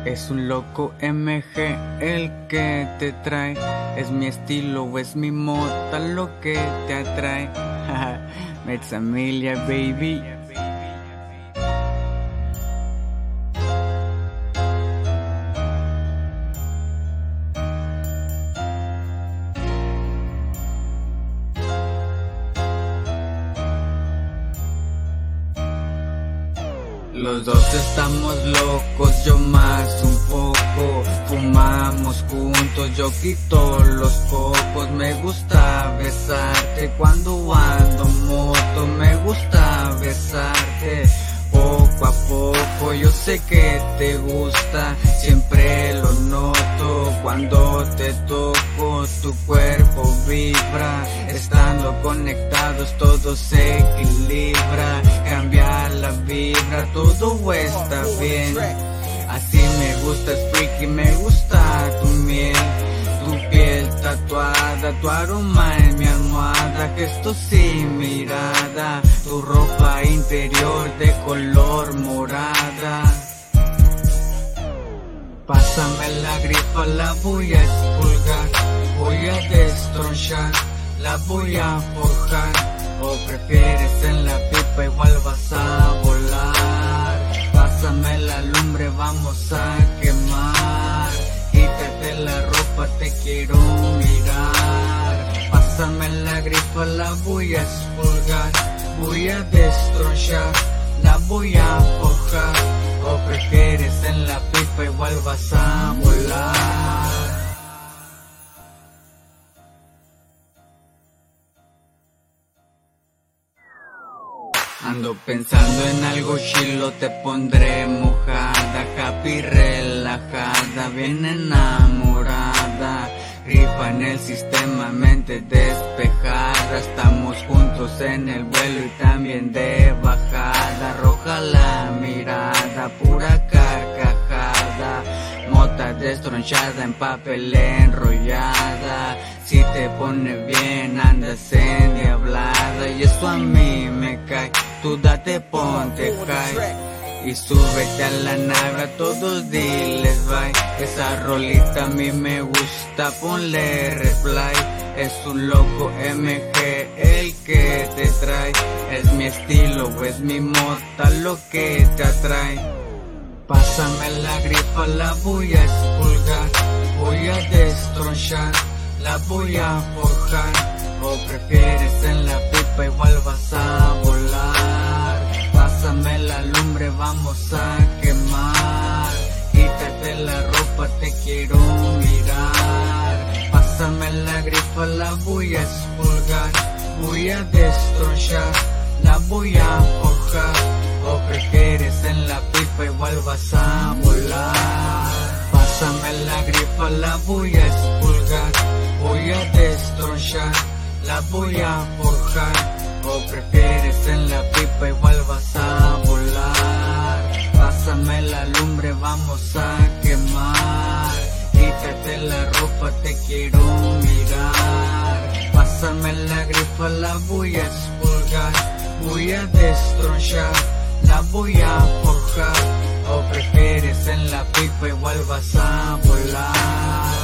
Es un loco MG el que te trae. Es mi estilo o es mi mota lo que te atrae. Metzamilia, baby. Los dos estamos locos, yo más un poco. Fumamos juntos, yo quito los cocos. Me gusta besarte cuando ando moto. Me gusta besarte poco a poco. Yo sé que te gusta, siempre lo noto. Cuando te toco, tu cuerpo vibra. Estando conectados todo se equilibra. Cambia la vibra, todo está bien. Así me gusta, es freaky, me gusta tu miel. Tu piel tatuada, tu aroma en mi almohada. Gestos sin mirada, tu ropa interior de color morada. Pásame la grifa, la voy a expulgar. Voy a destrozar, la voy a forjar. ¿O prefieres en la pipa igual vas a volar? Pásame la lumbre, vamos a quemar. Quítate la ropa, te quiero mirar. Pásame la grifa, la voy a expulgar. Voy a destrozar, la voy a forjar. ¿O prefieres en la pipa igual vas a volar? Ando pensando en algo chilo, te pondré mojada, happy, relajada, bien enamorada. Rifa en el sistema, mente despejada. Estamos juntos en el vuelo y también de bajada. Roja la mirada, pura carcajada. Mota destronchada en papel enrollada. Si te pone bien andas endiablada. Y eso a mí me cae. Tú date, ponte high y súbete a la nave, a todos diles bye. Esa rolita a mí me gusta, ponle reply. Es un loco MG el que te trae. Es mi estilo o es mi mota lo que te atrae. Pásame la grifa, la voy a expulgar. Voy a destrozar, la voy a forjar. ¿O prefieres en la pipa igual vas a volar? Pásame la lumbre, vamos a quemar. Quítate la ropa, te quiero mirar. Pásame la grifa, la voy a expulgar. Voy a destrozar, la voy a forjar. ¿O prefieres en la pipa igual vas a volar? Pásame la grifa, la voy a expulgar. Voy a destrozar, la voy a forjar. ¿O prefieres en la pipa igual vas a volar? Pásame la lumbre, vamos a quemar. Quítate la ropa, te quiero mirar. Pásame la grifa, la voy a expulgar. Voy a destrozar, la voy a forjar. ¿O prefieres en la pipa igual vas a volar?